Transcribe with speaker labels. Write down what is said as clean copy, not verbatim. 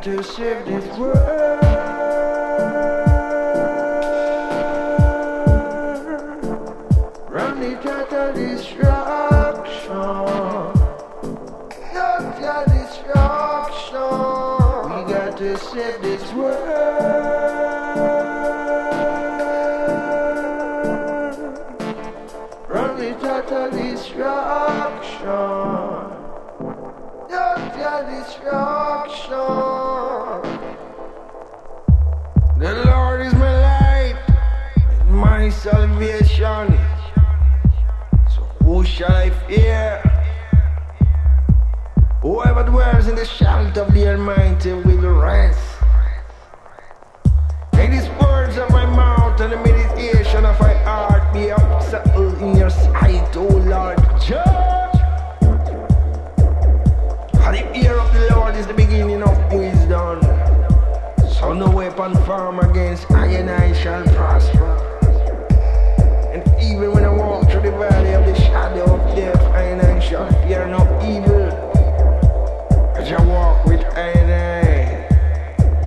Speaker 1: to save this world from the total destruction. Total destruction. We got to save this world from the total destruction. Total destruction. The Lord is my light and my salvation. So who shall I fear? Whoever dwells in the shelter of the Almighty will rest. May these words of my mouth and the meditation of my heart be acceptable in your sight, O Lord. Judge. For the ear of the Lord is the beginning of wisdom. So no weapon formed against I and I shall prosper. And even when I walk through the valley